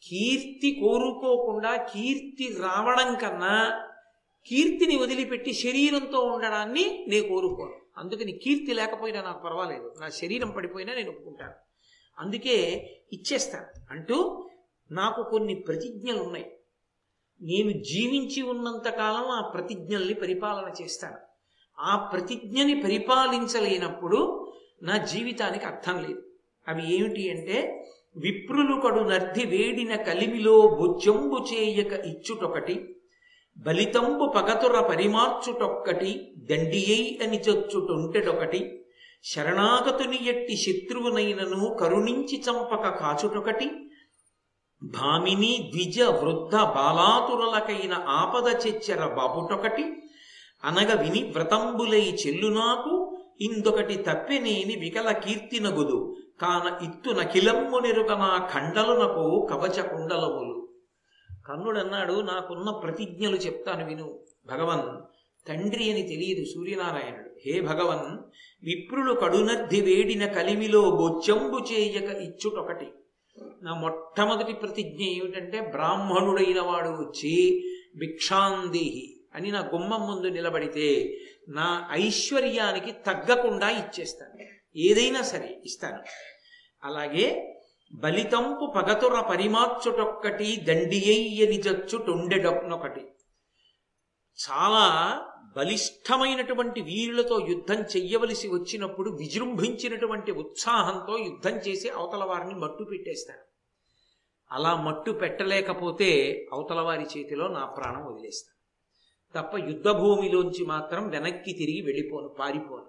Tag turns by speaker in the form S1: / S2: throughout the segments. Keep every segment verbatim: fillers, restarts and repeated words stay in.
S1: కీర్తి కోరుకోకుండా కీర్తి రావడం కన్నా కీర్తిని వదిలిపెట్టి శరీరంతో ఉండడాన్ని నేను కోరుకోను. అందుకని కీర్తి లేకపోయినా నాకు పర్వాలేదు, నా శరీరం పడిపోయినా నేను ఒప్పుకుంటాను, అందుకే ఇచ్చేస్తాను అంటూ నాకు కొన్ని ప్రతిజ్ఞలు ఉన్నాయి. నేను జీవించి ఉన్నంతకాలం ఆ ప్రతిజ్ఞల్ని పరిపాలన చేస్తాను. ఆ ప్రతిజ్ఞని పరిపాలించలేనప్పుడు నా జీవితానికి అర్థం లేదు. అవి ఏమిటి అంటే, విప్రులు కడు నర్ధి వేడిన కలిమిలో బొజ్జంబు చేయక ఇచ్చుటొకటి, బలితంబు పగతుర పరిమార్చుటొక్కటి, దండియై అని చొచ్చుటొంటెడొకటి, శరణాగతుని ఎట్టి శత్రువునైనను కరుణించి చంపక కాచుటొకటి, భామిని ద్విజ వృద్ధ బాలాతురలకైన ఆపద చెచ్చెర బాపుటొకటి, అనగ విని వ్రతంబులై చెల్లునాకు ఇందొకటి తప్పెనేని వికల కీర్తినగుదు, కాన ఇత్తు నకిలమ్ము నెరుగన ఖండలునకు కవచ కుండలములు. కర్ణుడన్నాడు, నాకున్న ప్రతిజ్ఞలు చెప్తాను విను. భగవన్ తండ్రి అని తెలియదు సూర్యనారాయణుడు. హే భగవన్, విప్రులు కడునర్ధి వేడిన కలిమిలో బొచ్చంబు చేయక ఇచ్చుటొకటి. నా మొట్టమొదటి ప్రతిజ్ఞ ఏమిటంటే, బ్రాహ్మణుడైన వాడు వచ్చి భిక్షాందేహి అని నా గుమ్మం ముందు నిలబడితే నా ఐశ్వర్యానికి తగ్గకుండా ఇచ్చేస్తాను, ఏదైనా సరే ఇస్తాను. అలాగే బలితంపు పగతుర పరిమార్చుటొక్కటి, దండియని జచ్చుటొండెడొకటి. చాలా బలిష్టమైనటువంటి వీరులతో యుద్ధం చెయ్యవలసి వచ్చినప్పుడు విజృంభించినటువంటి ఉత్సాహంతో యుద్ధం చేసి అవతల వారిని మట్టు పెట్టేస్తాను. అలా మట్టు పెట్టలేకపోతే అవతల వారి చేతిలో నా ప్రాణం వదిలేస్తాను తప్ప యుద్ధభూమిలోంచి మాత్రం వెనక్కి తిరిగి వెళ్ళిపోను, పారిపోను.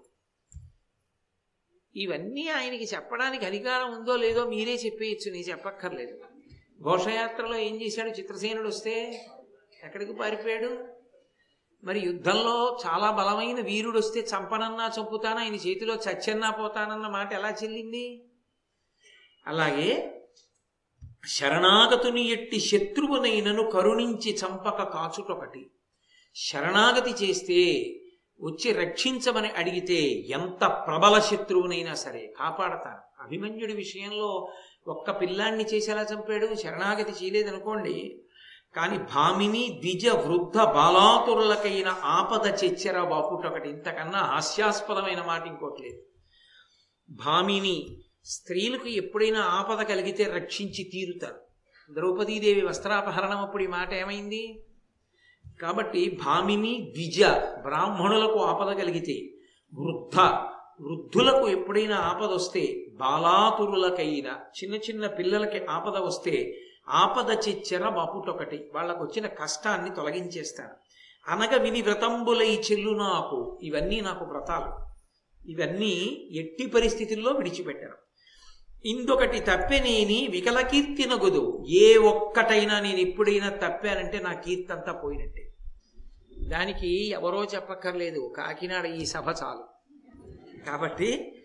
S1: ఇవన్నీ ఆయనకి చెప్పడానికి అధికారం ఉందో లేదో మీరే చెప్పేయచ్చు, నేను చెప్పక్కర్లేదు. ఘోషయాత్రలో ఏం చేశాడు చిత్రసేనుడు వస్తే? ఎక్కడికి పారిపోయాడు? మరి యుద్ధంలో చాలా బలమైన వీరుడు వస్తే చంపనన్నా చంపుతానా, ఆయన చేతిలో చచ్చన్నా పోతానన్న మాట ఎలా చెల్లింది? అలాగే శరణాగతుని ఎట్టి శత్రువునైనను కరుణించి చంపక కాచుటొకటి. శరణాగతి చేస్తే వచ్చి రక్షించమని అడిగితే ఎంత ప్రబల శత్రువునైనా సరే కాపాడతాను. అభిమన్యుడి విషయంలో ఒక్క పిల్లాన్ని చేసేలా చంపాడు, శరణాగతి చేయలేదనుకోండి. కానీ భామిని ద్విజ వృద్ధ బాలాతురులకైన ఆపద చెచ్చెర బాపుటొకటి. ఇంతకన్నా హాస్యాస్పదమైన మాట ఇంకోటి లేదు. భామిని స్త్రీలకు ఎప్పుడైనా ఆపద కలిగితే రక్షించి తీరుతారు. ద్రౌపదీదేవి వస్త్రాపహరణం అప్పుడు ఈ మాట ఏమైంది? కాబట్టి భామిని ద్విజ బ్రాహ్మణులకు ఆపద కలిగితే, వృద్ధ వృద్ధులకు ఎప్పుడైనా ఆపద వస్తే, బాలాతురులకైన చిన్న చిన్న పిల్లలకి ఆపద వస్తే ఆపద చెచ్చెర బాపుటొకటి, వాళ్ళకు వచ్చిన కష్టాన్ని తొలగించేస్తాను. అనగ విని వ్రతంబులై చెల్లు నాకు. ఇవన్నీ నాకు వ్రతాలు, ఇవన్నీ ఎట్టి పరిస్థితుల్లో విడిచిపెట్టాను. ఇందొకటి తప్పెనేని వికల కీర్తి నగుదు. ఏ ఒక్కటైనా నేను ఎప్పుడైనా తప్పానంటే నా కీర్తి అంతా పోయినట్టే. దానికి ఎవరో చెప్పక్కర్లేదు, కాకినాడ ఈ సభ చాలు. కాబట్టి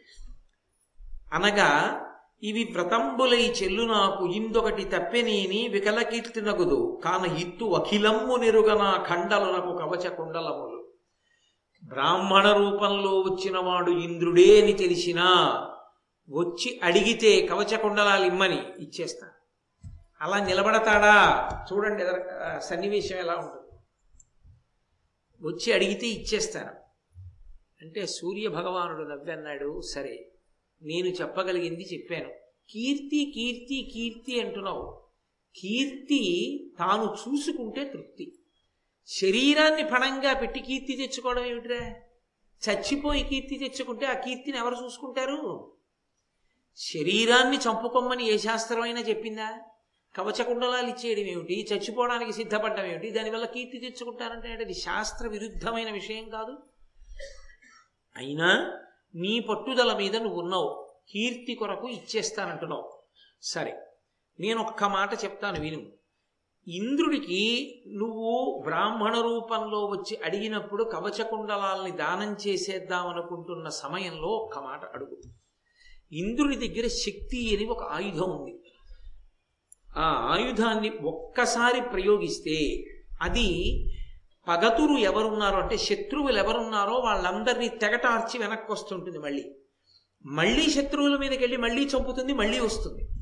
S1: అనగా ఇవి వ్రతంబులై చెల్లు నాకు, ఇందొకటి తప్పెనేని వికల కీర్తి నగుదు, కాన ఇత్తు అఖిలమ్ము నెరుగన ఖండలునకు కవచ కుండలములు. బ్రాహ్మణ రూపంలో వచ్చిన వాడు ఇంద్రుడే అని తెలిసినా వచ్చి అడిగితే కవచ కుండలాలు ఇమ్మని ఇచ్చేస్తాను. అలా నిలబడతాడా? చూడండి సన్నివేశం ఎలా ఉంటుంది. వచ్చి అడిగితే ఇచ్చేస్తాను అంటే సూర్య భగవానుడు నవ్వన్నాడు, సరే నేను చెప్పగలిగింది చెప్పాను. కీర్తి కీర్తి కీర్తి అంటున్నావు. కీర్తి తాను చూసుకుంటే తృప్తి. శరీరాన్ని పణంగా పెట్టి కీర్తి తెచ్చుకోవడం ఏమిట్రా? చచ్చిపోయి కీర్తి తెచ్చుకుంటే ఆ కీర్తిని ఎవరు చూసుకుంటారు? శరీరాన్ని చంపుకోమని ఏ శాస్త్రమైనా చెప్పిందా? కవచకుండలాలు ఇచ్చేయడం ఏమిటి? చచ్చిపోవడానికి సిద్ధపడ్డం ఏమిటి? దానివల్ల కీర్తి తెచ్చుకుంటారంటే అది శాస్త్ర విరుద్ధమైన విషయం కాదు. అయినా నీ పట్టుదల మీద నువ్వు ఉన్నావు, కీర్తి కొరకు ఇచ్చేస్తానంటున్నావు. సరే, నేను ఒక్క మాట చెప్తాను విను. ఇంద్రుడికి నువ్వు బ్రాహ్మణ రూపంలో వచ్చి అడిగినప్పుడు కవచకుండలాల్ని దానం చేసేద్దామనుకుంటున్న సమయంలో ఒక్క మాట అడుగు. ఇంద్రుడి దగ్గర శక్తి అని ఒక ఆయుధం ఉంది. ఆ ఆయుధాన్ని ఒక్కసారి ప్రయోగిస్తే అది పగతురు ఎవరున్నారో అంటే శత్రువులు ఎవరున్నారో వాళ్ళందరినీ తెగటార్చి వెనక్కి వస్తుంటుంది. మళ్ళీ మళ్ళీ శత్రువుల మీదకి వెళ్ళి మళ్ళీ చంపుతుంది, మళ్ళీ వస్తుంది.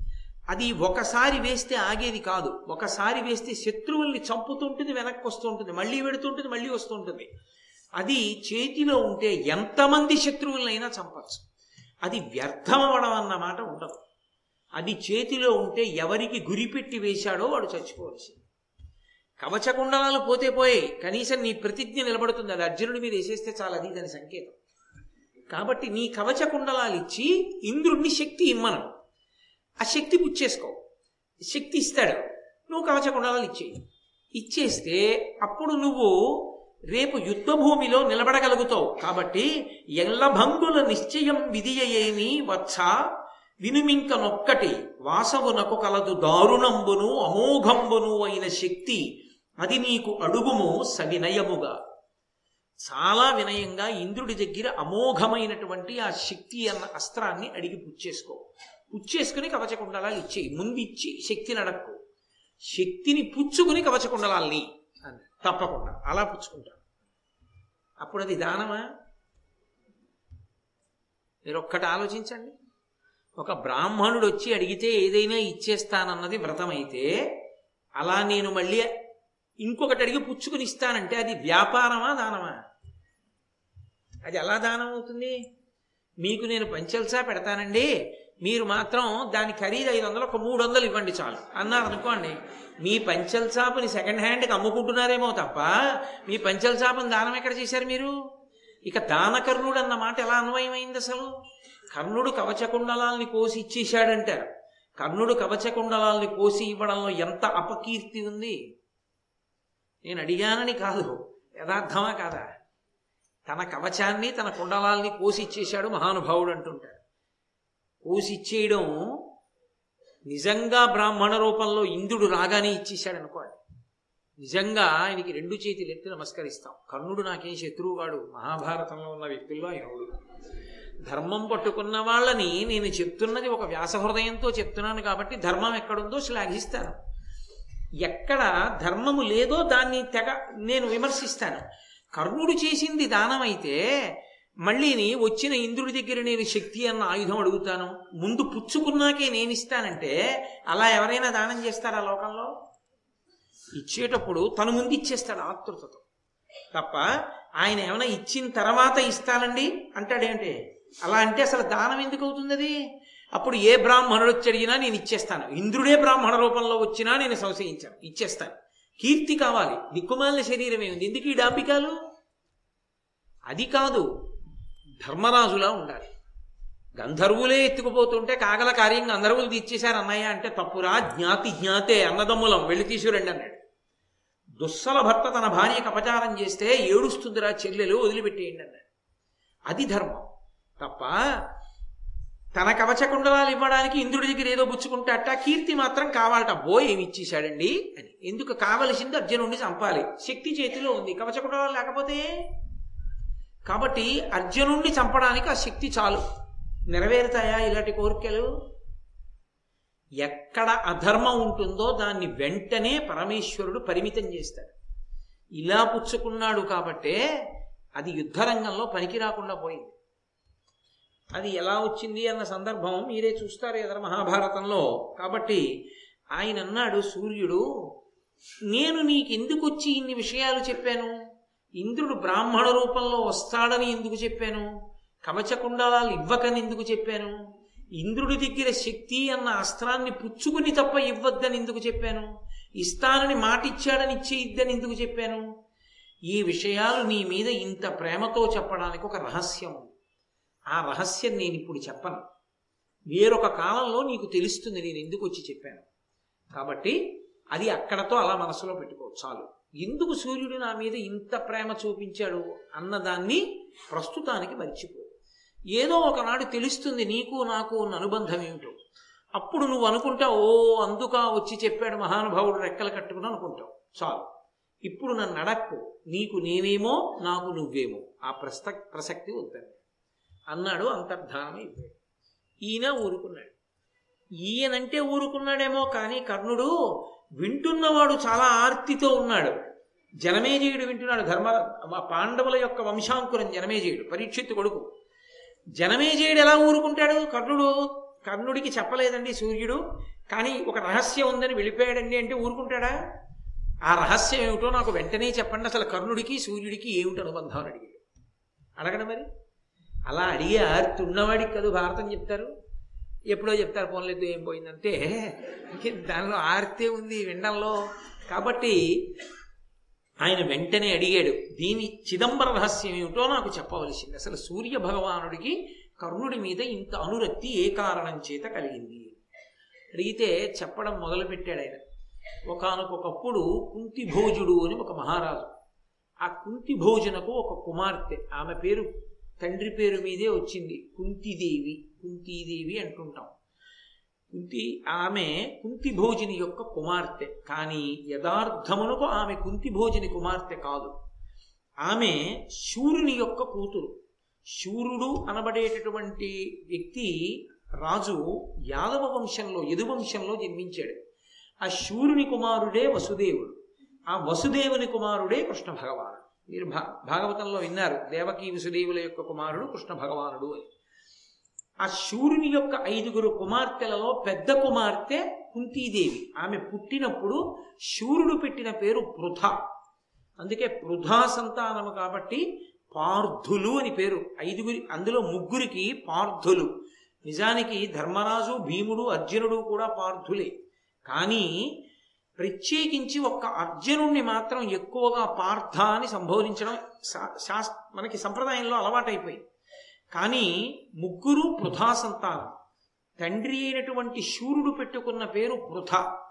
S1: అది ఒకసారి వేస్తే ఆగేది కాదు. ఒకసారి వేస్తే శత్రువుల్ని చంపుతుంటుంది, వెనక్కి వస్తూ ఉంటుంది, మళ్ళీ వెడుతుంటుంది, మళ్ళీ వస్తూ ఉంటుంది. అది చేతిలో ఉంటే ఎంతమంది శత్రువులనైనా చంపచ్చు. అది వ్యర్థమవడం అన్నమాట ఉండదు. అది చేతిలో ఉంటే ఎవరికి గురిపెట్టి వేశాడో వాడు చచ్చిపోవలసింది. కవచకుండలాలు పోతే పోయి కనీసం నీ ప్రతిజ్ఞ నిలబడుతుంది. అది అర్జునుడి మీద వేసేస్తే చాలా, అది దాని సంకేతం. కాబట్టి నీ కవచకుండలాలు ఇచ్చి ఇంద్రుడిని శక్తి ఇమ్మను. ఆ శక్తి పుచ్చేసుకో, శక్తి ఇస్తాడు, నువ్వు కవచకుండలాలు ఇచ్చేయి. ఇచ్చేస్తే అప్పుడు నువ్వు రేపు యుద్ధభూమిలో నిలబడగలుగుతావు. కాబట్టి ఎల్లభంగుల నిశ్చయం విధియేమి వత్స వినుమింక నొక్కటి వాసవునకు కలదు దారుణంబును అమోఘంబును అయిన శక్తి అది నీకు అడుగుము సవినయముగా. చాలా వినయంగా ఇంద్రుడి దగ్గర అమోఘమైనటువంటి ఆ శక్తి అన్న అస్త్రాన్ని అడిగి పుచ్చేసుకో. పుచ్చేసుకుని కవచకుండలాలు ఇచ్చేయి. ముందు ఇచ్చి శక్తిని అడక్కు, శక్తిని పుచ్చుకుని కవచకుండలాల్ని అని తప్పకుండా అలా పుచ్చుకుంటాను. అప్పుడు అది దానమా? మీరు ఒక్కటి ఆలోచించండి. ఒక బ్రాహ్మణుడు వచ్చి అడిగితే ఏదైనా ఇచ్చేస్తానన్నది వ్రతమైతే, అలా నేను మళ్ళీ ఇంకొకటి అడిగి పుచ్చుకుని ఇస్తానంటే అది వ్యాపారమా, దానమా? అది ఎలా దానం అవుతుంది? మీకు నేను పంచల్సా పెడతానండి, మీరు మాత్రం దాని ఖరీదు ఐదు వందలు ఒక మూడు వందలు ఇవ్వండి చాలు అన్నారు అనుకోండి, మీ పంచల్ చాపుని సెకండ్ హ్యాండ్కి అమ్ముకుంటున్నారేమో తప్ప మీ పంచల్ చాపుని దానం ఎక్కడ చేశారు మీరు? ఇక దానకర్ణుడు అన్న మాట ఎలా అన్వయమైంది అసలు? కర్ణుడు కవచకుండలాల్ని కోసి ఇచ్చేశాడంటారు. కర్ణుడు కవచకుండలాల్ని కోసి ఇవ్వడంలో ఎంత అపకీర్తి ఉంది. నేను అడిగానని కాదు, యథార్థమా కాదా? తన కవచాన్ని తన కుండలాల్ని కోసి ఇచ్చేశాడు మహానుభావుడు అంటుంటాడు. కోసి ఇచ్చేయడం నిజంగా బ్రాహ్మణ రూపంలో ఇంద్రుడు రాగానే ఇచ్చేశాడు అనుకోండి, నిజంగా ఆయనకి రెండు చేతులు ఎత్తి నమస్కరిస్తాం. కర్ణుడు నాకేం శత్రువు కాడు, మహాభారతంలో ఉన్న వ్యక్తుల్లో ఆయనవుడు. ధర్మం పట్టుకున్న వాళ్ళని నేను చెప్తున్నది ఒక వ్యాసహృదయంతో చెప్తున్నాను కాబట్టి ధర్మం ఎక్కడుందో శ్లాఘిస్తాను. ఎక్కడ ధర్మము లేదో దాన్ని తెగ నేను విమర్శిస్తాను. కర్ణుడు చేసింది దానమైతే మళ్ళీని వచ్చిన ఇంద్రుడి దగ్గర నేను శక్తి అన్న ఆయుధం అడుగుతాను, ముందు పుచ్చుకున్నాకే నేను ఇస్తానంటే అలా ఎవరైనా దానం చేస్తారా లోకంలో? ఇచ్చేటప్పుడు తను ముందు ఇచ్చేస్తాడు ఆతృతతో తప్ప ఆయన ఏమైనా ఇచ్చిన తర్వాత ఇస్తానండి అంటాడేంటి? అలా అంటే అసలు దానం ఎందుకు అవుతుంది అది? అప్పుడు ఏ బ్రాహ్మణుడు వచ్చి అడిగినా నేను ఇచ్చేస్తాను, ఇంద్రుడే బ్రాహ్మణ రూపంలో వచ్చినా నేను సంశయించాను, ఇచ్చేస్తాను. కీర్తి కావాలి, దిక్కుమాలిన శరీరం ఏముంది, ఎందుకు ఈ డాంబికాలు? అది కాదు, ధర్మరాజులా ఉండాలి. గంధర్వులే ఎత్తుకుపోతుంటే కాగల కార్యంగా గంధర్వులు తీర్చేశారు అన్నయ్య అంటే తప్పురా, జ్ఞాతి జ్ఞాతే అన్నదమ్ములం వెళ్ళి తీసుకురండి అన్నాడు. దుస్సల భర్త తన భార్యకు అపచారం చేస్తే ఏడుస్తుందిరా చెల్లెలు, వదిలిపెట్టేయండి అన్నాడు. అది ధర్మం తప్ప తన కవచకుండలాలు ఇవ్వడానికి ఇంద్రుడి దగ్గర ఏదో పుచ్చుకుంటాట, కీర్తి మాత్రం కావాలట. బో ఏమి ఇచ్చేశాడండి అని. ఎందుకు? కావలసింది అర్జునుడిని చంపాలి, శక్తి చేతిలో ఉంది, కవచకుండలాలు లేకపోతే. కాబట్టి అర్జునుడిని చంపడానికి ఆ శక్తి చాలు. నెరవేరుతాయా ఇలాంటి కోరికలు? ఎక్కడ అధర్మం ఉంటుందో దాన్ని వెంటనే పరమేశ్వరుడు పరిమితం చేస్తాడు. ఇలా పుచ్చుకున్నాడు కాబట్టే అది యుద్ధరంగంలో పనికి రాకుండా పోయింది. అది ఎలా వచ్చింది అన్న సందర్భం మీరే చూస్తారు ఎదురు మహాభారతంలో. కాబట్టి ఆయన అన్నాడు సూర్యుడు, నేను నీకెందుకు వచ్చి ఇన్ని విషయాలు చెప్పాను? ఇంద్రుడు బ్రాహ్మణ రూపంలో వస్తాడని ఎందుకు చెప్పాను? కవచకుండలాలు ఇవ్వకని ఎందుకు చెప్పాను? ఇంద్రుడి దగ్గర శక్తి అన్న అస్త్రాన్ని పుచ్చుకుని తప్ప ఇవ్వద్దని ఎందుకు చెప్పాను? ఇస్తానని మాటిచ్చాడని ఇచ్చేయిద్దని ఎందుకు చెప్పాను? ఈ విషయాలు నీ మీద ఇంత ప్రేమతో చెప్పడానికి ఒక రహస్యం ఉంది. ఆ రహస్యం నేను ఇప్పుడు చెప్పను, వేరొక కాలంలో నీకు తెలుస్తుంది నేను ఎందుకు వచ్చి చెప్పాను. కాబట్టి అది అక్కడతో అలా మనసులో పెట్టుకో చాలు. ఎందుకు సూర్యుడు నా మీద ఇంత ప్రేమ చూపించాడు అన్నదాన్ని ప్రస్తుతానికి మర్చిపో. ఏదో ఒకనాడు తెలుస్తుంది నీకు నాకు ఉన్న అనుబంధం ఏమిటో. అప్పుడు నువ్వు అనుకుంటావు, ఓ అందుక వచ్చి చెప్పాడు మహానుభావుడు రెక్కలు కట్టుకుని అనుకుంటావు. చాలు, ఇప్పుడు నన్ను అడక్కు, నీకు నేనేమో నాకు నువ్వేమో, ఆ ప్రస ప్రసక్తి వద్దండి అన్నాడు. అంతర్ధానం అయిపోయాడు. ఈయన ఊరుకున్నాడు. ఈయనంటే ఊరుకున్నాడేమో కానీ కర్ణుడు వింటున్నవాడు చాలా ఆర్తితో ఉన్నాడు. జనమేజయుడు వింటున్నాడు. ధర్మ పాండవుల యొక్క వంశాంకురం జనమేజయుడు, పరీక్షిత్తు కొడుకు. జనమేజయుడు ఎలా ఊరుకుంటాడు? కర్ణుడు కర్ణుడికి చెప్పలేదండి సూర్యుడు, కానీ ఒక రహస్యం ఉందని వెళ్ళిపోయాడండి అంటే ఊరుకుంటాడా? ఆ రహస్యం ఏమిటో నాకు వెంటనే చెప్పండి, అసలు కర్ణుడికి సూర్యుడికి ఏమిటి అనుబంధం అని అడిగాడు. అడగడం మరి అలా అడిగే ఆర్తి ఉన్నవాడికి కదా భారతం చెప్తారు. ఎప్పుడో చెప్తారు, పోన్లేదు ఏం పోయిందంటే దానిలో ఆర్తే ఉంది వినడంలో. కాబట్టి ఆయన వెంటనే అడిగాడు, దీని చిదంబర రహస్యం ఏమిటో నాకు చెప్పవలసింది. అసలు సూర్య భగవానుడికి కర్ణుడి మీద ఇంత అనురక్తి ఏ కారణం చేత కలిగింది అడిగితే చెప్పడం మొదలుపెట్టాడు ఆయన. ఒకానొకప్పుడు కుంతిభోజుడు అని ఒక మహారాజు. ఆ కుంతిభోజునకు ఒక కుమార్తె, ఆమె పేరు తండ్రి పేరు మీదే వచ్చింది, కుంతీదేవి. కుంతీదేవి అంటుంటాం. కుంతి ఆమె కుంతిభోజుని యొక్క కుమార్తె. కానీ యథార్థమునకు ఆమె కుంతిభోజుని కుమార్తె కాదు. ఆమె శూరుని యొక్క కూతురు. శూరుడు అనబడేటటువంటి వ్యక్తి రాజు యాదవ వంశంలో, యదువంశంలో జన్మించాడు. ఆ శూరుని కుమారుడే వసుదేవుడు. ఆ వసుదేవుని కుమారుడే కృష్ణ భగవానుడు. మీరు భా భాగవతంలో విన్నారు, దేవకీ వసుదేవుల యొక్క కుమారుడు కృష్ణ భగవానుడు అని. ఆ శూరుని యొక్క ఐదుగురు కుమార్తెలలో పెద్ద కుమార్తె కుంతీదేవి. ఆమె పుట్టినప్పుడు శూరుడు పెట్టిన పేరు పృథ. అందుకే పృథా సంతానము కాబట్టి పార్థులు అని పేరు. ఐదుగురి అందులో ముగ్గురికి పార్థులు. నిజానికి ధర్మరాజు, భీముడు, అర్జునుడు కూడా పార్థులే. కానీ ప్రత్యేకించి ఒక్క అర్జునుణ్ణి మాత్రం ఎక్కువగా పార్థ అని సంబోధించడం శాస్ మనకి సంప్రదాయంలో అలవాటైపోయింది. కానీ ముగ్గురు పృథా సంతానం. తండ్రి అయినటువంటి శూరుడు పెట్టుకున్న పేరు పృథ.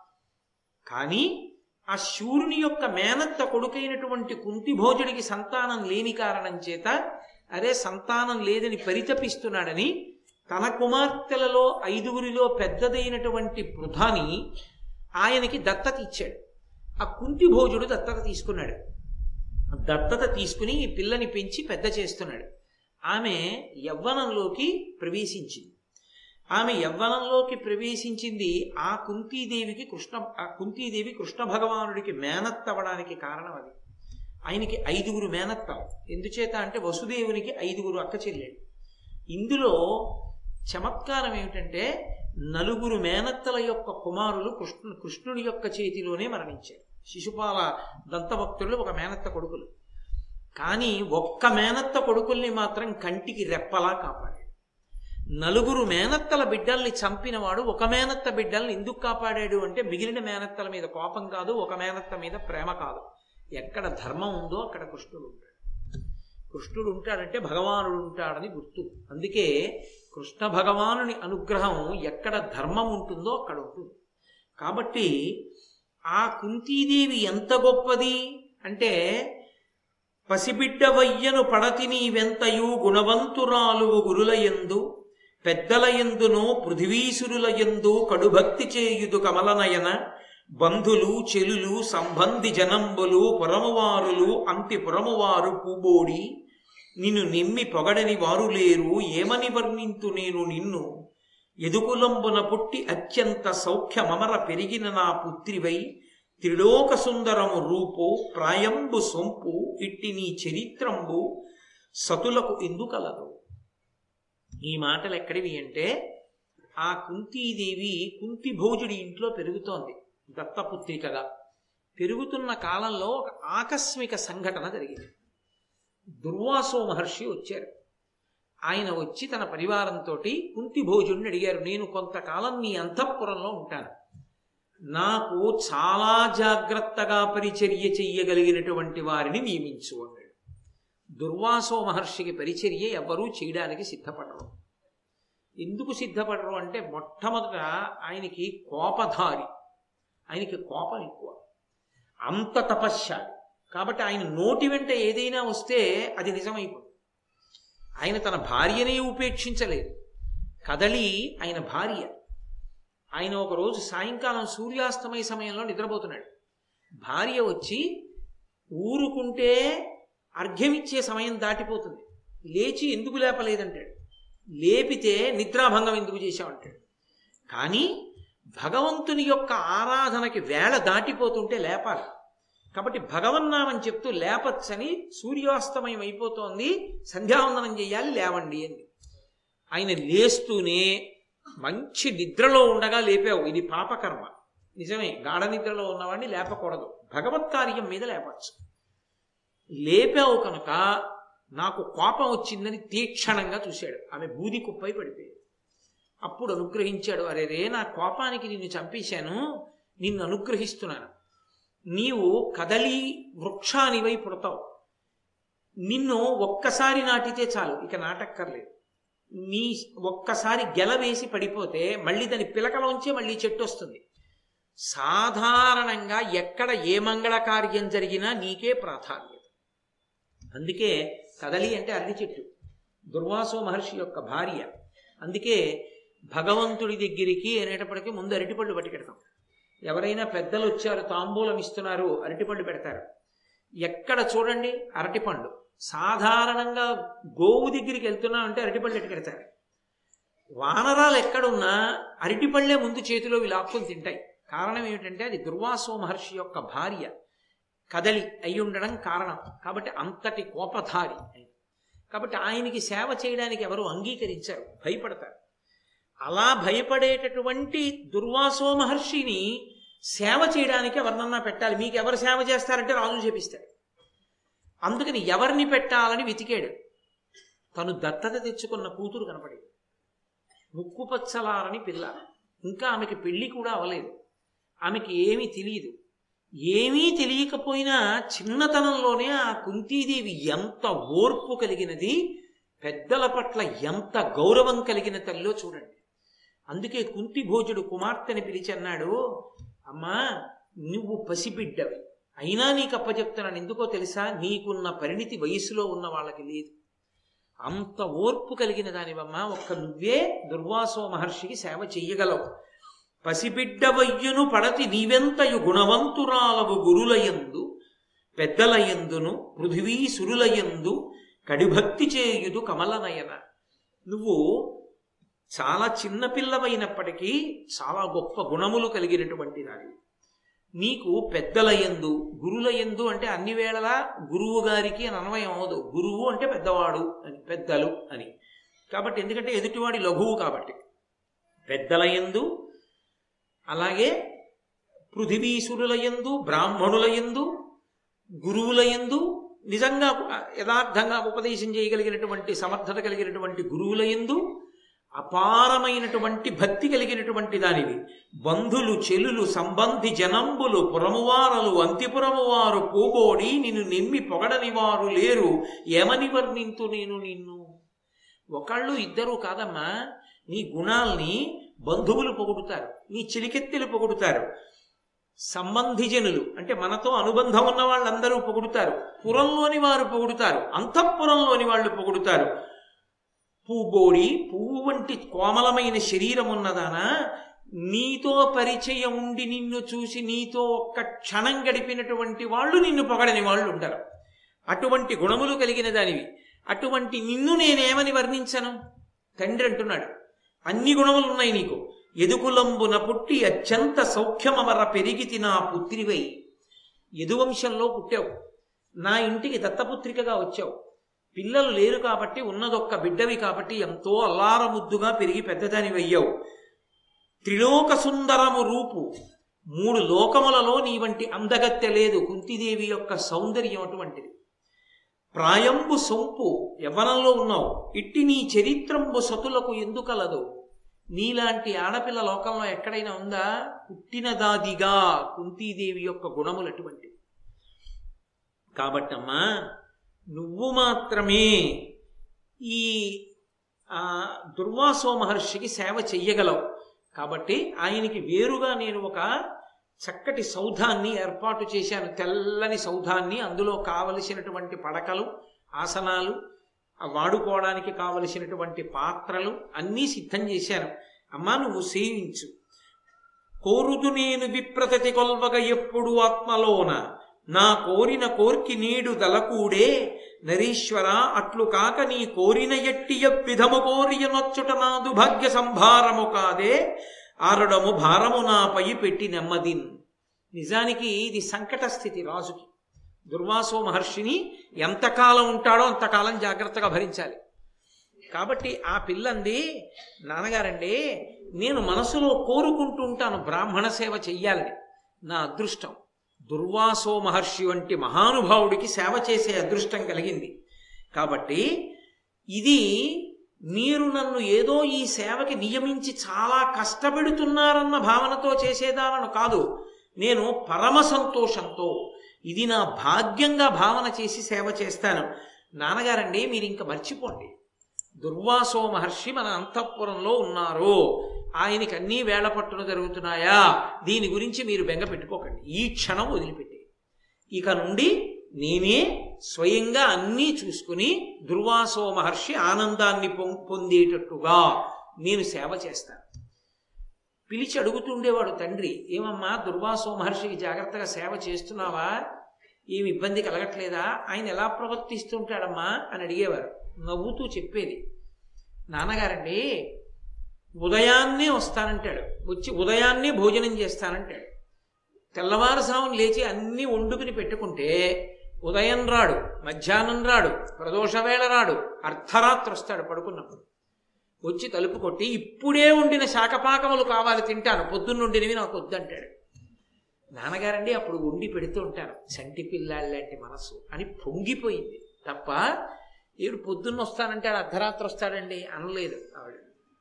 S1: కానీ ఆ శూరుని యొక్క మేనత్త కొడుకైనటువంటి కుంతిభోజుడికి సంతానం లేని కారణం చేత, అరే సంతానం లేదని పరితపిస్తున్నాడని తన కుమార్తెలలో ఐదుగురిలో పెద్దదైనటువంటి పృథాని ఆయనకి దత్తత ఇచ్చాడు. ఆ కుంతిభోజుడు దత్తత తీసుకున్నాడు. దత్తత తీసుకుని ఈ పిల్లని పెంచి పెద్ద చేస్తున్నాడు. ఆమె యవ్వనంలోకి ప్రవేశించింది. ఆమె యవ్వనంలోకి ప్రవేశించింది ఆ కుంతీదేవికి కృష్ణ ఆ కుంతీదేవి కృష్ణ భగవానుడికి మేనత్తవడానికి కారణం అది. ఆయనకి ఐదుగురు మేనత్తలు. ఎందుచేత అంటే వసుదేవునికి ఐదుగురు అక్క చెల్లెళ్ళు. ఇందులో చమత్కారం ఏమిటంటే నలుగురు మేనత్తల యొక్క కుమారులు కృష్ణు కృష్ణుడి యొక్క చేతిలోనే మరణించారు. శిశుపాల దంతభక్తులు ఒక మేనత్త కొడుకులు. కానీ ఒక్క మేనత్త కొడుకుల్ని మాత్రం కంటికి రెప్పలా కాపాడాడు. నలుగురు మేనత్తల బిడ్డల్ని చంపినవాడు ఒక మేనత్త బిడ్డల్ని ఎందుకు కాపాడాడు అంటే మిగిలిన మేనత్తల మీద కోపం కాదు, ఒక మేనత్త మీద ప్రేమ కాదు. ఎక్కడ ధర్మం ఉందో అక్కడ కృష్ణుడు ఉంటాడు. కృష్ణుడు ఉంటాడంటే భగవానుడు ఉంటాడని గుర్తు. అందుకే కృష్ణ భగవానుని అనుగ్రహం ఎక్కడ ధర్మం ఉంటుందో అక్కడ ఉంటుంది. కాబట్టి ఆ కుంతీదేవి ఎంత గొప్పది అంటే, పసిబిడ్డవయ్యను పడతిని వెంతయు గుణవంతురాలు గురులయందు పెద్దలయందును పృథివీసురులయందు కడుభక్తి చేయుదు కమలనయన బంధులు చెలులు సంబంధి జనంబులు పురమువారులు అంతి పురమువారు పూబోడి నిన్ను నిమ్మి పొగడని వారు లేరు ఏమని వర్ణింతు నేను నిన్ను ఎదుకులంబున పుట్టి అత్యంత సౌఖ్యమమర పెరిగిన నా పుత్రివై త్రిలోక సుందరము రూపు ప్రాయంబు సొంపు ఇట్టి నీ చరిత్రంబు సతులకు ఎందుకలదు. ఈ మాటలు ఎక్కడివి అంటే, ఆ కుంతీదేవి కుంతిభోజుడి ఇంట్లో పెరుగుతోంది దత్తపుత్రికగా. పెరుగుతున్న కాలంలో ఒక ఆకస్మిక సంఘటన జరిగింది. దుర్వాసో మహర్షి వచ్చారు. ఆయన వచ్చి తన పరివారంతో కుంతిభోజుడిని అడిగారు, నేను కొంతకాలం నీ అంతఃపురంలో ఉంటాను, నాకు చాలా జాగ్రత్తగా పరిచర్య చెయ్యగలిగినటువంటి వారిని నియమించు అన్నాడు. దుర్వాసో మహర్షికి పరిచర్య ఎవ్వరూ చేయడానికి సిద్ధపడరు. ఎందుకు సిద్ధపడరు అంటే, మొట్టమొదట ఆయనకి కోపధారి, ఆయనకి కోపం ఎక్కువ, అంత తపశ్శాలి. కాబట్టి ఆయన నోటి వెంట ఏదైనా వస్తే అది నిజమైపోతుంది. ఆయన తన భార్యనే ఉపేక్షించలేదు. కదలి ఆయన భార్య. ఆయన ఒకరోజు సాయంకాలం సూర్యాస్తమయ సమయంలో నిద్రపోతున్నాడు. భార్య వచ్చి, ఊరుకుంటే అర్ఘ్యమిచ్చే సమయం దాటిపోతుంది, లేచి ఎందుకు లేపలేదంటాడు. లేపితే నిద్రాభంగం ఎందుకు చేశామంటాడు. కానీ భగవంతుని యొక్క ఆరాధనకి వేళ దాటిపోతుంటే లేపాలి. కాబట్టి భగవన్నామని చెప్తూ లేపచ్చని, సూర్యాస్తమయం అయిపోతోంది, సంధ్యావందనం చేయాలి, లేవండి అని. ఆయన లేస్తూనే మంచి నిద్రలో ఉండగా లేపావు, ఇది పాపకర్మ. నిజమే, గాఢ నిద్రలో ఉన్నవాడిని లేపకూడదు, భగవత్ కార్యం మీద లేపచ్చు. లేపావు కనుక నాకు కోపం వచ్చిందని తీక్షణంగా చూశాడు. ఆమె బూది కుప్పై పడిపోయాడు. అప్పుడు అనుగ్రహించాడు. అరే రే, నా కోపానికి నిన్ను చంపేశాను, నిన్ను అనుగ్రహిస్తున్నాను. నీవు కదలి వృక్షానివై పుడతావు. నిన్ను ఒక్కసారి నాటితే చాలు, ఇక నాటక్కర్లేదు. నీ ఒక్కసారి గెల వేసి పడిపోతే మళ్ళీ దాని పిలకలోంచే మళ్ళీ చెట్టు వస్తుంది. సాధారణంగా ఎక్కడ ఏ మంగళ కార్యం జరిగినా నీకే ప్రాధాన్యత. అందుకే కదలి అంటే అరటి చెట్టు, దుర్వాసో మహర్షి యొక్క భార్య. అందుకే భగవంతుడి దగ్గరికి అనేటప్పటికీ ముందు అరటిపళ్ళు పట్టుకెడతాం. ఎవరైనా పెద్దలు వచ్చారు, తాంబూలం ఇస్తున్నారు, అరటిపళ్ళు పెడతారు. ఎక్కడ చూడండి అరటిపండు. సాధారణంగా గోవు దగ్గరికి వెళ్తున్నా అంటే అరటిపళ్ళు ఎట్టుకెడతారు. వానరాలు ఎక్కడున్నా అరటిపళ్ళే ముందు చేతిలో లాక్కుని తింటాయి. కారణం ఏమిటంటే అది దుర్వాసో మహర్షి యొక్క భార్య కదలి అయి ఉండడం కారణం. కాబట్టి అంతటి కోపధారి. కాబట్టి ఆయనకి సేవ చేయడానికి ఎవరు అంగీకరించారు, భయపడతారు. అలా భయపడేటటువంటి దుర్వాసో మహర్షిని సేవ చేయడానికి ఎవరినన్నా పెట్టాలి. మీకు ఎవరు సేవ చేస్తారంటే రాజు చేపిస్తాడు. అందుకని ఎవరిని పెట్టాలని వెతికాడు. తను దత్తత తెచ్చుకున్న కూతురు కనపడేది, ముక్కుపచ్చలారని పిల్ల. ఇంకా ఆమెకి పెళ్లి కూడా అవ్వలేదు. ఆమెకి ఏమీ తెలియదు. ఏమీ తెలియకపోయినా చిన్నతనంలోనే ఆ కుంతీదేవి ఎంత ఓర్పు కలిగినది, పెద్దల పట్ల ఎంత గౌరవం కలిగిన తల్లిలో చూడండి. అందుకే కుంతి భోజుడు కుమార్తెని పిలిచి అన్నాడు, అమ్మా నువ్వు పసిబిడ్డవి, అయినా నీకు అప్పచెప్తున్నాను. ఎందుకో తెలుసా, నీకున్న పరిణితి వయసులో ఉన్న వాళ్ళకి లేదు. అంత ఓర్పు కలిగిన దానివమ్మా, ఒక్క నువ్వే దుర్వాసో మహర్షికి సేవ చెయ్యగలవు. పసిబిడ్డవయ్యును పడతి నీవెంతయు గుణవంతురాలవు గురులయందు పెద్దలయందును పృథివీ సురులయందు కడిభక్తి చేయుదు కమలనయన. నువ్వు చాలా చిన్నపిల్లవైనప్పటికీ చాలా గొప్ప గుణములు కలిగినటువంటి దానివి. నీకు పెద్దలయందు, గురులయందు అంటే అన్ని వేళలా గురువు గారికి అని అన్వయం అవదు. గురువు అంటే పెద్దవాడు అని, పెద్దలు అని. కాబట్టి ఎందుకంటే ఎదుటివాడి లఘువు కాబట్టి పెద్దలయందు, అలాగే పృథివీసురులయందు, బ్రాహ్మణులయందు, గురువులయందు, నిజంగా యథార్థంగా ఉపదేశం చేయగలిగినటువంటి సమర్థత కలిగినటువంటి గురువులయందు అపారమైనటువంటి భక్తి కలిగినటువంటి దానివి. బంధులు చెలులు సంబంధి జనంబులు పురమువారలు అంతిపురమువారు పోగోడి నిన్ను నిమ్మి పొగడని వారు లేరు, ఏమని వర్ణింతు నేను నిన్ను. ఒకళ్ళు ఇద్దరు కాదమ్మా, నీ గుణాల్ని బంధువులు పొగుడుతారు, నీ చిలికెత్తెలు పొగుడుతారు, సంబంధిజనులు అంటే మనతో అనుబంధం ఉన్న వాళ్ళందరూ పొగుడుతారు, పురంలోని వారు పొగుడుతారు, అంతఃపురంలోని వాళ్ళు పొగుడుతారు. పూగోడి, పువ్వు వంటి కోమలమైన శరీరం ఉన్నదానా, నీతో పరిచయం ఉండి నిన్ను చూసి నీతో ఒక్క క్షణం గడిపినటువంటి వాళ్ళు నిన్ను పొగడని వాళ్ళు ఉండరు. అటువంటి గుణములు కలిగిన దానివి. అటువంటి నిన్ను నేనేమని వర్ణించను? తండ్రి అంటున్నాడు, అన్ని గుణములు ఉన్నాయి నీకు. ఎదుకులంబున పుట్టి అత్యంత సౌఖ్యమవర పెరిగితి నా పుత్రివై. యదువంశంలో పుట్టావు, నా ఇంటికి దత్తపుత్రికగా వచ్చావు. పిల్లలు లేరు కాబట్టి ఉన్నదొక్క బిడ్డవి కాబట్టి ఎంతో అల్లారముద్దుగా పెరిగి పెద్దదానివయ్యావు. త్రిలోక సుందరము రూపు, మూడు లోకములలో నీ వంటి అందగత్తె లేదు. కుంతిదేవి యొక్క సౌందర్యం అటువంటిది. ప్రాయంబు సొంపు, యవ్వనంలో ఉన్నావు. ఇట్టి నీ చరిత్రంబు సతులకు ఎందుకలదు. నీలాంటి ఆడపిల్ల లోకంలో ఎక్కడైనా ఉందా? పుట్టినదాదిగా కుంతీదేవి యొక్క గుణములు అటువంటివి. కాబట్టమ్మా నువ్వు మాత్రమే ఈ దుర్వాసో మహర్షికి సేవ చెయ్యగలవు. కాబట్టి ఆయనకి వేరుగా నేను ఒక చక్కటి సౌధాన్ని ఏర్పాటు చేశాను, తెల్లని సౌధాన్ని. అందులో కావలసినటువంటి పడకలు, ఆసనాలు, వాడుకోవడానికి కావలసినటువంటి పాత్రలు అన్నీ సిద్ధం చేశాను. అమ్మా నువ్వు సేవించు. కోరుదు నేను విప్రతతి కొల్వగ ఎప్పుడు ఆత్మలోన, నా కోరిన కోర్కి నీడు దలకూడే నరీశ్వర. అట్లు కాక నీ కోరిన ఎట్టి విధము కోరియ నొచ్చుట నాదు భాగ్య సంభారము కాదే, ఆరడము భారము నాపై పెట్టి నెమ్మదిన్. నిజానికి ఇది సంకట స్థితి రాజుకి. దుర్వాసో మహర్షిని ఎంతకాలం ఉంటాడో అంతకాలం జాగ్రత్తగా భరించాలి. కాబట్టి ఆ పిల్లంది, నాన్నగారండి నేను మనసులో కోరుకుంటూ ఉంటాను బ్రాహ్మణ సేవ చెయ్యాలని, నా అదృష్టం దుర్వాసో మహర్షి వంటి మహానుభావుడికి సేవ చేసే అదృష్టం కలిగింది. కాబట్టి ఇది మీరు నన్ను ఏదో ఈ సేవకి నియమించి చాలా కష్టపెడుతున్నారన్న భావనతో చేసేదానను కాదు. నేను పరమ సంతోషంతో ఇది నా భాగ్యంగా భావన చేసి సేవ చేస్తాను. నాన్నగారండి మీరు ఇంక మర్చిపోండి, దుర్వాసో మహర్షి మన అంతఃపురంలో ఉన్నారు, ఆయనకి అన్నీ వేళ పట్టున జరుగుతున్నాయా, దీని గురించి మీరు బెంగ పెట్టుకోకండి, ఈ క్షణం వదిలిపెట్టి ఇక నుండి నేనే స్వయంగా అన్నీ చూసుకుని దుర్వాసో మహర్షి ఆనందాన్ని పొందేటట్టుగా నేను సేవ చేస్తాను. పిలిచి అడుగుతుండేవాడు తండ్రి, ఏమమ్మా దుర్వాసో మహర్షికి జాగ్రత్తగా సేవ చేస్తున్నావా, ఏమి ఇబ్బంది కలగట్లేదా, ఆయన ఎలా ప్రవర్తిస్తుంటాడమ్మా అని అడిగేవారు. నవ్వుతూ చెప్పేది, నాన్నగారండి ఉదయాన్నే వస్తానంటాడు, వచ్చి ఉదయాన్నే భోజనం చేస్తానంటాడు, తెల్లవారుసామును లేచి అన్నీ వండుకుని పెట్టుకుంటే ఉదయం రాడు, మధ్యాహ్నం రాడు, ప్రదోషవేళ రాడు, అర్ధరాత్రి వస్తాడు పడుకున్నప్పుడు, వచ్చి తలుపు కొట్టి ఇప్పుడే వండిన శాకపాకములు కావాలి తింటాను, పొద్దున్నుండినవి నాకు వద్దంటాడు. నాన్నగారండి అప్పుడు వండి పెడుతూ ఉంటాను, చంటి పిల్లాళ్ళంటి మనసు అని పొంగిపోయింది తప్ప ఏడు పొద్దున్న వస్తానంటే అర్ధరాత్రి వస్తాడండి అనలేదు ఆవిడ.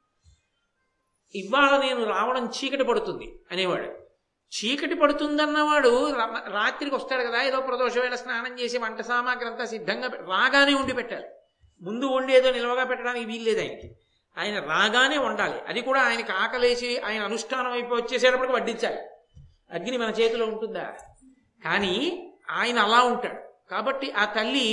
S1: ఇవాళ నేను రావడం చీకటి పడుతుంది అనేవాడు. చీకటి పడుతుందన్నవాడు రాత్రికి వస్తాడు కదా, ఏదో ప్రదోషవేళ స్నానం చేసి వంట సామాగ్రి అంతా సిద్ధంగా రాగానే వండి పెట్టాలి, ముందు వండి ఏదో నిల్వగా పెట్టడానికి వీల్లేదు ఆయనకి, ఆయన రాగానే వండాలి, అది కూడా ఆయనకి ఆకలేసి ఆయన అనుష్ఠానం అయిపోయి వచ్చేసేటప్పటికి వడ్డించాలి. అగ్ని మన చేతిలో ఉంటుందా, కానీ ఆయన అలా ఉంటాడు. కాబట్టి ఆ తల్లి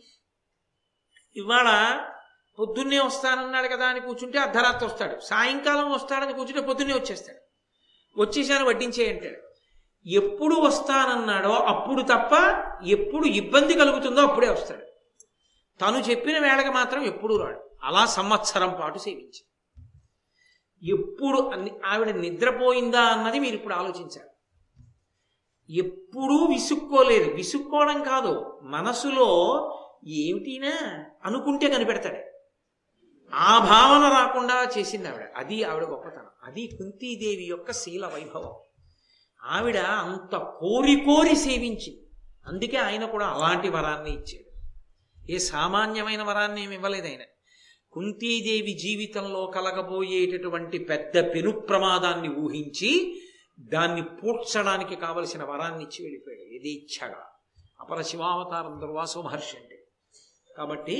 S1: ఇవాళ పొద్దున్నే వస్తానన్నాడు కదా అని కూర్చుంటే అర్ధరాత్రి వస్తాడు, సాయంకాలం వస్తాడని కూర్చుంటే పొద్దున్నే వచ్చేస్తాడు, వచ్చేసాను వడ్డించే అంటాడు. ఎప్పుడు వస్తానన్నాడో అప్పుడు తప్ప ఎప్పుడు ఇబ్బంది కలుగుతుందో అప్పుడే వస్తాడు, తను చెప్పిన వేళకి మాత్రం ఎప్పుడూ రాడు. అలా సంవత్సరం పాటు సేవించి ఎప్పుడు ఆవిడ నిద్రపోయిందా అన్నది మీరు ఇప్పుడు ఆలోచించారు. ఎప్పుడూ విసుక్కోలేదు, విసుక్కోవడం కాదు, మనసులో ఏమిటినా అనుకుంటే కనిపెడతాడు, ఆ భావన రాకుండా చేసింది ఆవిడ. అది ఆవిడ గొప్పతనం, అది కుంతీదేవి యొక్క శీల వైభవం. ఆవిడ అంత కోరి కోరి సేవించింది, అందుకే ఆయన కూడా అలాంటి వరాన్ని ఇచ్చాడు. ఏ సామాన్యమైన వరాన్ని ఏమి ఇవ్వలేదు ఆయన. కుంతీదేవి జీవితంలో కలగబోయేటటువంటి పెద్ద పెను ప్రమాదాన్ని ఊహించి దాన్ని పూడ్చడానికి కావలసిన వరాన్ని ఇచ్చి వెళ్ళిపోయాడు యథేచ్ఛగా. అపర శివావతారం దుర్వాసో మహర్షి అంటే. కాబట్టి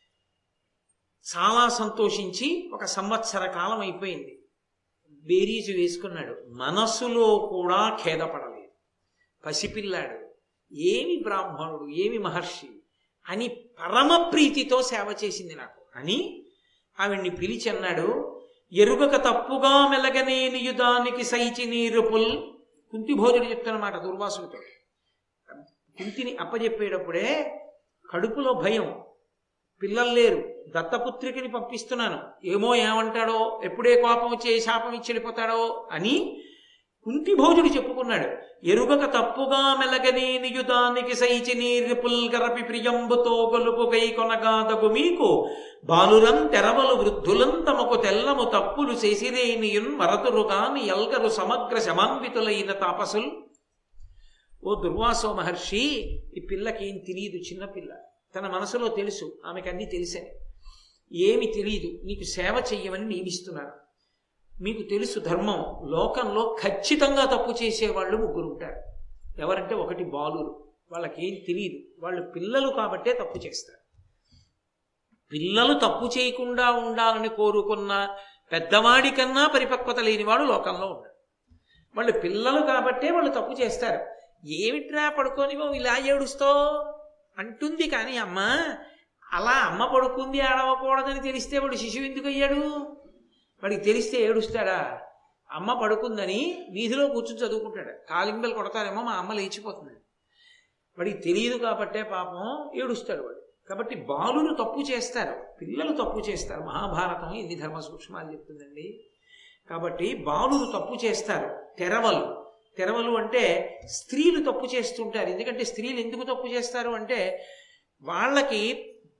S1: చాలా సంతోషించి ఒక సంవత్సర కాలం అయిపోయింది, బేరీజు వేసుకున్నాడు, మనసులో కూడా ఖేదపడలేదు. పసిపిల్లాడు, ఏమి బ్రాహ్మణుడు ఏమి మహర్షి అని పరమ ప్రీతితో సేవ చేసింది నాకు అని ఆవిడ్ని పిలిచి అన్నాడు, ఎరుగక తప్పుగా మెలగనేని యుధానికి సైచి నీరుపుల్. కుంతి భోజుడు చెప్తున్నమాట దుర్వాసుడితో. కుంతిని అప్పచెప్పేటప్పుడే కడుపులో భయం, పిల్లలు లేరు, దత్తపుత్రికని పంపిస్తున్నాను, ఏమో ఏమంటాడో, ఎప్పుడే కోపం వచ్చి ఏ శాపం ఇచ్చి వెళ్ళిపోతాడో అని కుంతి భోజుడు చెప్పుకున్నాడు. ఎరుగక తప్పుగా మెలగనేని యుధానికి సైచి నీరుపుల్ గరపి ప్రియంబుతో గొలుపు గై కొనగాదగు మీకు బాలురం తెరవలు వృద్ధులం తమకు తెల్లము తప్పులు చేసిరేనియున్ వరతురు కాని ఎల్గరు సమగ్ర శమాన్వితులైన తాపసుల్. ఓ దుర్వాసో మహర్షి, ఈ పిల్లకి ఏం తెలియదు, చిన్నపిల్ల, తన మనసులో తెలుసు ఆమెకు అన్నీ తెలిసే, ఏమి తెలియదు, నీకు సేవ చెయ్యమని నియమిస్తున్నాను. మీకు తెలుసు ధర్మం, లోకంలో ఖచ్చితంగా తప్పు చేసేవాళ్ళు ముగ్గురు ఉంటారు. ఎవరంటే ఒకటి బాలురు, వాళ్ళకేం తెలియదు, వాళ్ళు పిల్లలు కాబట్టే తప్పు చేస్తారు. పిల్లలు తప్పు చేయకుండా ఉండాలని కోరుకున్న పెద్దవాడి కన్నా పరిపక్వత లేనివాడు లోకంలో ఉన్నాడు. వాళ్ళు పిల్లలు కాబట్టే వాళ్ళు తప్పు చేస్తారు. ఏమిట్రా పడుకొని ఇలా ఏడుస్తో అంటుంది, కానీ అమ్మ అలా అమ్మ పడుకుంది ఆడవకూడదని తెలిస్తే వాడు శిశువు ఎందుకు అయ్యాడు? వాడికి తెలిస్తే ఏడుస్తాడా? అమ్మ పడుకుందని వీధిలో కూర్చుని చదువుకుంటాడు, కాలింబెలు కొడతారేమో మా అమ్మ లేచిపోతుంది, వాడికి తెలియదు కాబట్టే పాపం ఏడుస్తాడు వాడు. కాబట్టి బాలురు తప్పు చేస్తారు, పిల్లలు తప్పు చేస్తారు. మహాభారతం ఎన్ని ధర్మ సూక్ష్మాలు చెప్తుందండి. కాబట్టి బాలురు తప్పు చేస్తారు. తెరవలు తెరవలు అంటే స్త్రీలు తప్పు చేస్తుంటారు. ఎందుకంటే స్త్రీలు ఎందుకు తప్పు చేస్తారు అంటే వాళ్ళకి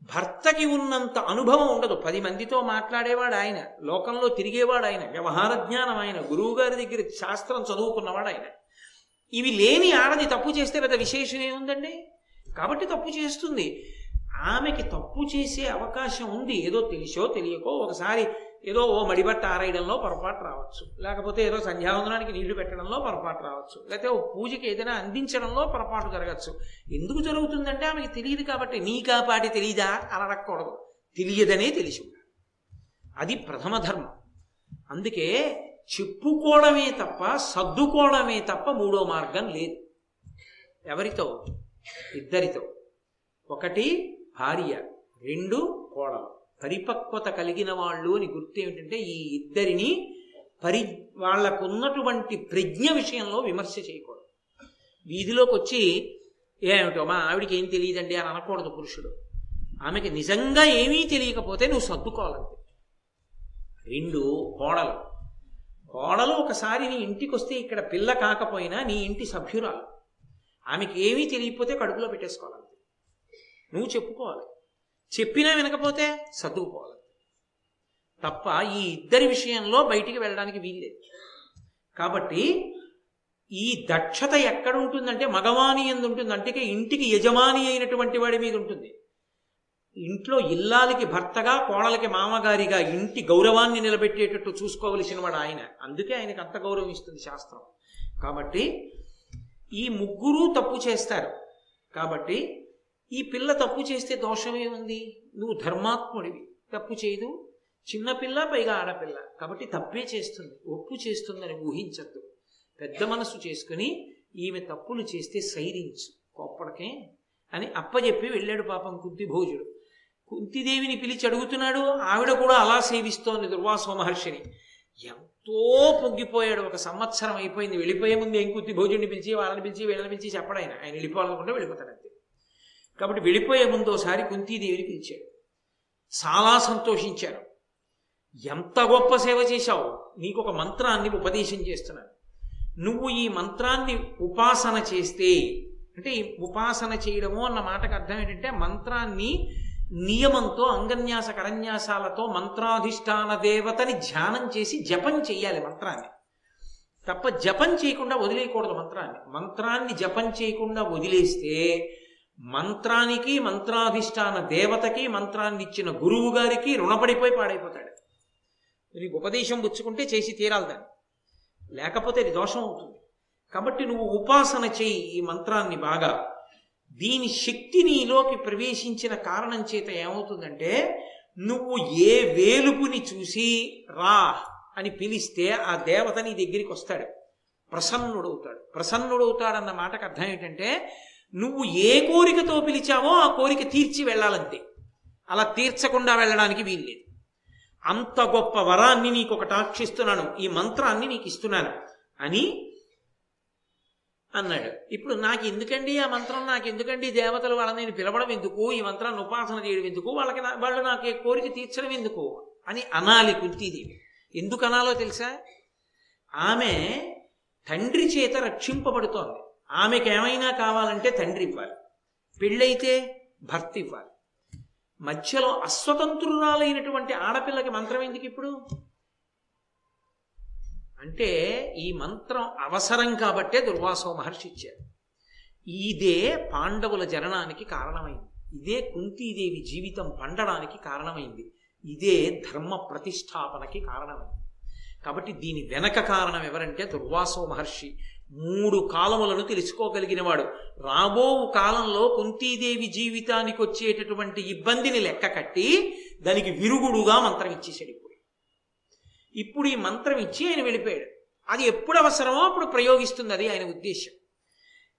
S1: భర్తకి ఉన్నంత అనుభవం ఉండదు. పది మందితో మాట్లాడేవాడు ఆయన, లోకంలో తిరిగేవాడు ఆయన, వ్యవహార జ్ఞానం ఆయన, గురువు గారి దగ్గర శాస్త్రం చదువుకున్నవాడు ఆయన. ఇవి లేని ఆడది తప్పు చేస్తే పెద్ద విశేషం ఏముందండి? కాబట్టి తప్పు చేస్తుంది. ఆమెకి తప్పు చేసే అవకాశం ఉంది. ఏదో తెలిసో తెలియకో ఒకసారి ఏదో ఓ మడిబట్ట ఆరేయడంలో పొరపాటు రావచ్చు, లేకపోతే ఏదో సంధ్యావందనానికి నీళ్లు పెట్టడంలో పొరపాటు రావచ్చు, లేకపోతే ఓ పూజకి ఏదైనా అందించడంలో పొరపాటు జరగచ్చు. ఎందుకు జరుగుతుందంటే ఆమెకి తెలియదు కాబట్టి. నీకా పాటి తెలియదా అని అడగకూడదు, తెలియదనే తెలిసి ఉండాలి. అది ప్రథమ ధర్మం. అందుకే చెప్పుకోవడమే తప్ప సర్దుకోవడమే తప్ప మూడో మార్గం లేదు. ఎవరితో? ఇద్దరితో. ఒకటి భార్య, రెండు కోడలు. పరిపక్వత కలిగిన వాళ్ళు అని గుర్తు ఏమిటంటే ఈ ఇద్దరిని పరి వాళ్లకున్నటువంటి ప్రజ్ఞ విషయంలో విమర్శ చేయకూడదు. వీధిలోకి వచ్చి ఏమిటో మా ఆవిడికి ఏం తెలియదండి అని అనకూడదు పురుషుడు. ఆమెకి నిజంగా ఏమీ తెలియకపోతే నువ్వు సర్దుకోవాలంతే. రెండు కోడలు. కోడలు ఒకసారి నీ ఇంటికి వస్తే ఇక్కడ పిల్ల కాకపోయినా నీ ఇంటి సభ్యురాలు. ఆమెకి ఏమీ తెలియకపోతే కడుపులో పెట్టేసుకోవాలంతే. నువ్వు చెప్పుకోవాలి. చెప్పినా వినకపోతే సర్దుకుపోవాలి తప్ప ఈ ఇద్దరి విషయంలో బయటికి వెళ్ళడానికి వీల్లేదు. కాబట్టి ఈ దక్షత ఎక్కడ ఉంటుందంటే మగవాణి ఎందు ఉంటుంది. అంటే ఇంటికి యజమాని అయినటువంటి వాడి మీద ఉంటుంది. ఇంట్లో ఇల్లాలికి భర్తగా, కోడలకి మామగారిగా ఇంటి గౌరవాన్ని నిలబెట్టేటట్టు చూసుకోవలసిన వాడు ఆయన. అందుకే ఆయనకు అంత గౌరవం ఇస్తుంది శాస్త్రం. కాబట్టి ఈ ముగ్గురు తప్పు చేస్తారు. కాబట్టి ఈ పిల్ల తప్పు చేస్తే దోషమే ఉంది. నువ్వు ధర్మాత్ముడివి, తప్పు చేయదు. చిన్నపిల్ల, పైగా ఆడపిల్ల, కాబట్టి తప్పే చేస్తుంది, ఒప్పు చేస్తుందని ఊహించద్దు. పెద్ద మనసు చేసుకుని ఈమె తప్పులు చేస్తే సైరించు, కోప్పడకే అని అప్పచెప్పి వెళ్ళాడు పాపం కుంతిభోజుడు. కుంతిదేవిని పిలిచి అడుగుతున్నాడు. ఆవిడ కూడా అలా సేవిస్తోంది దుర్వాసో మహర్షిని. ఎంతో పొంగిపోయాడు. ఒక సంవత్సరం అయిపోయింది. వెళ్ళిపోయే ముందు ఏం కుంతిభోజుడిని పిలిచి వాళ్ళని పిలిచి వీళ్ళని పిలిచి చెప్పడు ఆయన. ఆయన వెళ్ళిపోవాలనుకుంటే వెళ్ళిపోతాడు అంతే. కాబట్టి వెళ్ళిపోయే ముందు ఒకసారి కుంతీదేవిని పిలిచాడు. చాలా సంతోషించారు. ఎంత గొప్ప సేవ చేశావు, నీకు ఒక మంత్రాన్ని ఉపదేశం చేస్తున్నాను. నువ్వు ఈ మంత్రాన్ని ఉపాసన చేస్తే, అంటే ఈ ఉపాసన చేయడము అన్న మాటకు అర్థం ఏంటంటే మంత్రాన్ని నియమంతో అంగన్యాస కరన్యాసాలతో మంత్రాధిష్టాన దేవతని ధ్యానం చేసి జపం చెయ్యాలి మంత్రాన్ని. తప్ప జపం చేయకుండా వదిలేయకూడదు మంత్రాన్ని. మంత్రాన్ని జపం చేయకుండా వదిలేస్తే మంత్రానికి, మంత్రాధిష్టాన దేవతకి, మంత్రాన్ని ఇచ్చిన గురువు గారికి రుణపడిపోయి పాడైపోతాడు. నీకు ఉపదేశం పుచ్చుకుంటే చేసి తీరాలి దాన్ని, లేకపోతే అది దోషం అవుతుంది. కాబట్టి నువ్వు ఉపాసన చేయి ఈ మంత్రాన్ని బాగా. దీని శక్తి నీలోకి ప్రవేశించిన కారణం చేత ఏమవుతుందంటే నువ్వు ఏ వేలుపుని చూసి రా అని పిలిస్తే ఆ దేవత నీ దగ్గరికి వస్తాడు, ప్రసన్నుడవుతాడు. ప్రసన్నుడవుతాడన్న మాటకు అర్థం ఏంటంటే నువ్వు ఏ కోరికతో పిలిచావో ఆ కోరిక తీర్చి వెళ్ళాలంతే. అలా తీర్చకుండా వెళ్ళడానికి వీల్లేదు. అంత గొప్ప వరాన్ని నీకు ఒకటి ఆక్షిస్తున్నాను, ఈ మంత్రాన్ని నీకు ఇస్తున్నాను అని అన్నాడు. ఇప్పుడు నాకు ఎందుకండి ఆ మంత్రం, నాకు ఎందుకండి దేవతలు వాళ్ళని నేను పిలవడం ఎందుకు, ఈ మంత్రాన్ని ఉపాసన చేయడం ఎందుకు, వాళ్ళకి వాళ్ళు నాకు కోరిక తీర్చడం ఎందుకు అని అనాలి కుంతీదేవి. ఎందుకు అనాలో తెలుసా? ఆమె తండ్రి చేత రక్షింపబడుతోంది. ఆమెకి ఏమైనా కావాలంటే తండ్రి ఇవ్వాలి, పెళ్ళైతే భర్త ఇవ్వాలి. మధ్యలో అస్వతంత్రురాలైనటువంటి ఆడపిల్లకి మంత్రం ఎందుకు ఇప్పుడు అంటే ఈ మంత్రం అవసరం కాబట్టే దుర్వాసో మహర్షి ఇచ్చారు. ఇదే పాండవుల జననానికి కారణమైంది. ఇదే కుంతీదేవి జీవితం పండడానికి కారణమైంది. ఇదే ధర్మ ప్రతిష్టాపనకి కారణమైంది. కాబట్టి దీని వెనక కారణం ఎవరంటే దుర్వాసో మహర్షి. మూడు కాలములను తెలుసుకోగలిగినవాడు. రాబో కాలంలో కుంతీదేవి జీవితానికి వచ్చేటటువంటి ఇబ్బందిని లెక్క కట్టి దానికి విరుగుడుగా మంత్రం ఇచ్చేసాడు. ఇప్పుడు ఇప్పుడు ఈ మంత్రం ఇచ్చి ఆయన వెళ్ళిపోయాడు. అది ఎప్పుడు అవసరమో అప్పుడు ప్రయోగిస్తుంది, అది ఆయన ఉద్దేశం.